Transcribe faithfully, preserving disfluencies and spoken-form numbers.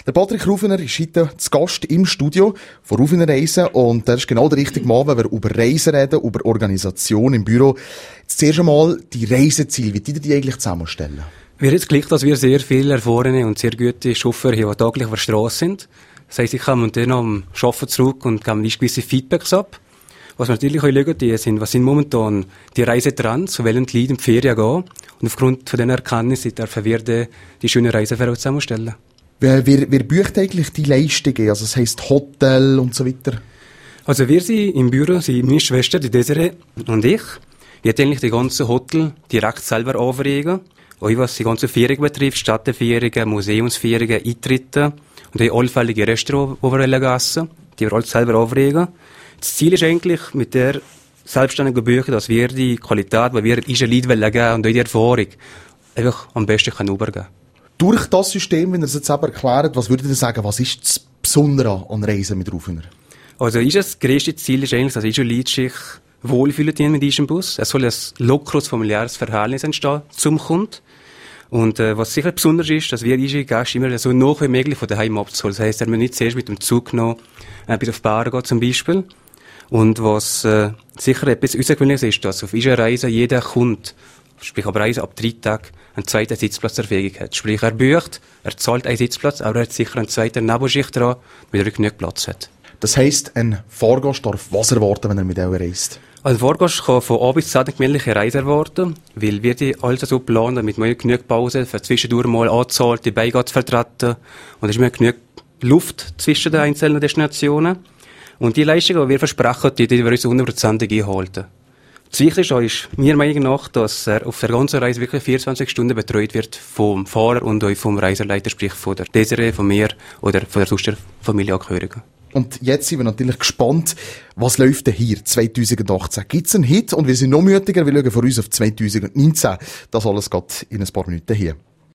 Der Patrick Rufener ist heute zu Gast im Studio von Rufener Reisen und das ist genau der richtige Mann, wenn wir über Reisen reden, über Organisation im Büro. Jetzt zuerst einmal die Reiseziele, wie die die eigentlich zusammenstellen? Wir haben das Glück, dass wir sehr viele erfahrene und sehr gute Chauffeure hier, die täglich auf der Straße sind. Das heisst, ich komme dann am Arbeiten zurück und gebe gewisse Feedbacks ab. Was wir natürlich auch schauen, die sind, was sind momentan die Reisetrends, zu welchen Leute in die Ferien gehen. Und aufgrund von diesen Erkenntnissen dürfen wir die, die schöne Reiseführer zusammenstellen. Wer, wer, wer bucht eigentlich die Leistungen? Also das heisst Hotel und so weiter? Also wir sind im Büro, sind meine Schwester, die Desiree und ich. Wir haben eigentlich die ganzen Hotel direkt selber anfragen. Auch was die ganzen Ferien betrifft, Stadtferien, Museumsferien, Eintritte und die allfällige Restaurants, die wir essen, die wir alles selber anfragen. Das Ziel ist eigentlich mit der selbstständigen Bücher, dass wir die Qualität, die wir unseren Leuten geben wollen und auch die Erfahrung einfach am besten können übergeben. Durch das System, wenn ihr es jetzt selber erklärt, was würdet ihr sagen, was ist das Besondere an Reisen mit Rufener? Also das grösste Ziel ist eigentlich, dass unsere Leute sich wohlfühlen mit diesem Bus. Es soll ein lockeres, familiäres Verhältnis entstehen zum Kunden. Und äh, was sicher besonders ist, dass wir unsere Gäste immer so nah wie möglich von daheim abzuholen. Das heisst, er muss nicht zuerst mit dem Zug noch äh, bis auf die Bahn gehen zum Beispiel. Und was äh, sicher etwas Außergewöhnliches ist, dass auf unserer Reise jeder Kunde, sprich ab Reise ab drei Tagen, einen zweiten Sitzplatz zur Verfügung hat. Sprich, er bucht, er zahlt einen Sitzplatz, aber er hat sicher einen zweiten Nebenschicht dran, damit er genug Platz hat. Das heisst, ein Fahrgast darf was erwarten, wenn er mit euch reist? Ein Fahrgast kann von A bis Z eine gemütliche Reise erwarten, weil wir die alles so planen, damit man genug Pause für zwischendurch mal anzahlt, die Beine zu vertreten. Und es ist mir genug Luft zwischen den einzelnen Destinationen. Und die Leistungen, die wir versprechen, die, die wir uns hundertprozentig einhalten. Das Wichtigste ist meiner Meinung nach, dass er auf der ganzen Reise wirklich vierundzwanzig Stunden betreut wird vom Fahrer und auch vom Reiseleiter, sprich von der Desiree, von mir oder von der sonstigen Familienangehörigen. Und jetzt sind wir natürlich gespannt, was läuft denn hier zwanzig achtzehn? Gibt es einen Hit? Und wir sind noch mütiger, wir schauen von uns auf zwanzig neunzehn. Das alles geht in ein paar Minuten hier.